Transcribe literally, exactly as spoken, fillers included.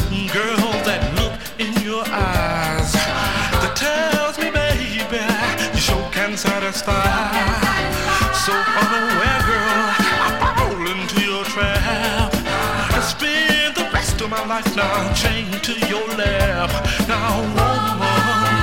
Girl, that look in your eyes that tells me, baby, you sure can satisfy. So unaware, girl, I fall into your trap. I spend the rest of my life now chained to your lap. Now, woman,